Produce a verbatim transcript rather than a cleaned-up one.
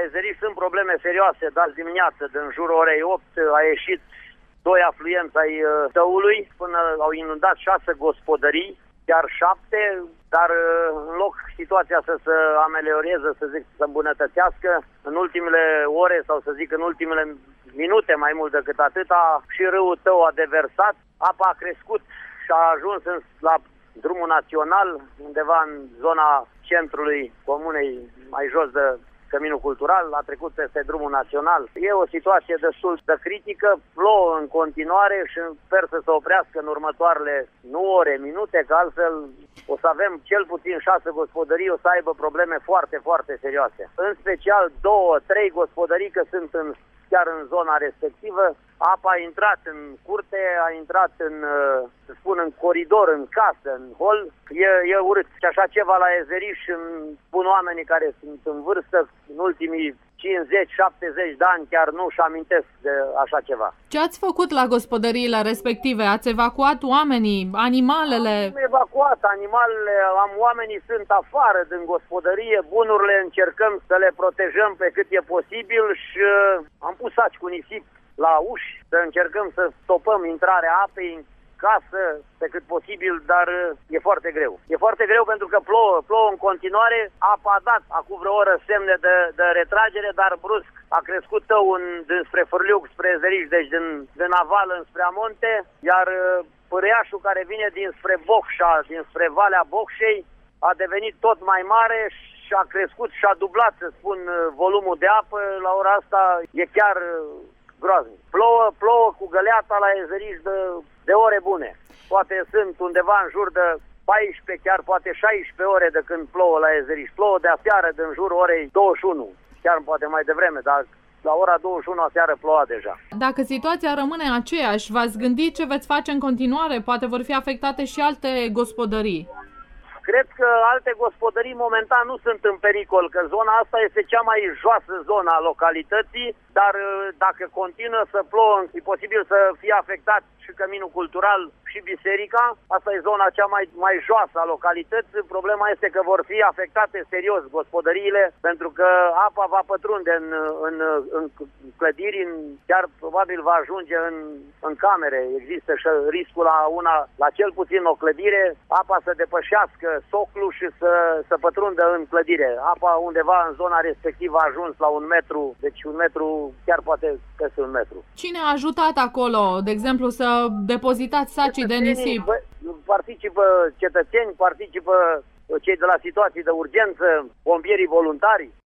Ezeriș sunt probleme serioase, dar dimineață, din jurul orei opt, a ieșit doi afluenți ai Tăului, până au inundat șase gospodării, chiar șapte, dar în loc situația să se amelioreze, să zic, să îmbunătățească, în ultimele ore sau să zic în ultimele minute mai mult decât atâta, și râul Tău a deversat, apa a crescut și a ajuns în, la drumul național, undeva în zona centrului comunei, mai jos de Căminul Cultural, a trecut peste drumul național. E o situație destul de critică, plouă în continuare și sper să se oprească în următoarele, nu ore, minute, că altfel o să avem cel puțin șase gospodării, o să aibă probleme foarte, foarte serioase. În special două, trei gospodării, că sunt în, chiar în zona respectivă. Apa a intrat în curte, a intrat în, să spun, în coridor, în casă, în hol. E, e urât. Și așa ceva la Ezeriș, spun oamenii care sunt în vârstă, în ultimii cincizeci șaptezeci de ani, chiar nu își amintesc de așa ceva. Ce ați făcut la gospodăriile respective? Ați evacuat oamenii, animalele? Am evacuat animalele, am oamenii sunt afară din gospodărie, bunurile încercăm să le protejăm pe cât e posibil și am pus saci cu nisip la uși, să încercăm să stopăm intrarea apei în casă pe cât posibil, dar e foarte greu. E foarte greu pentru că plouă, plouă în continuare, apa a dat acum vreo oră semne de, de retragere, dar brusc a crescut Tău în, dinspre Fârliuc, spre Ezeriș, deci din, din aval înspre Amonte, iar pârâiașul care vine dinspre Bocșa, dinspre Valea Bocșei, a devenit tot mai mare și a crescut și a dublat, să spun, volumul de apă. La ora asta e chiar groaznic. Plouă, plouă cu găleata la Ezeriș de, de ore bune. Poate sunt undeva în jur de paisprezece, chiar poate șaisprezece ore de când plouă la Ezeriș. Plouă de aseară din jurul orei douăzeci și unu, chiar poate mai devreme, dar la ora douăzeci și unu aseară ploua deja. Dacă situația rămâne aceeași, v-ați gândit ce veți face în continuare? Poate vor fi afectate și alte gospodării. Cred că alte gospodării momentan nu sunt în pericol, că zona asta este cea mai joasă zonă a localității, dar dacă continuă să plouă, e posibil să fie afectat și Căminul Cultural și biserica. Asta e zona cea mai, mai joasă a localității. Problema este că vor fi afectate serios gospodăriile, pentru că apa va pătrunde în, în, în clădiri, în, chiar probabil va ajunge în, în camere. Există și riscul la una, la cel puțin o clădire, apa să depășească soclul și să, să pătrundă în clădire. Apa undeva în zona respectivă a ajuns la un metru, deci un metru, chiar poate peste un metru. Cine a ajutat acolo, de exemplu, să depozitați sacii de nisip? Participă cetățeni, participă cei de la situații de urgență, pompierii voluntari.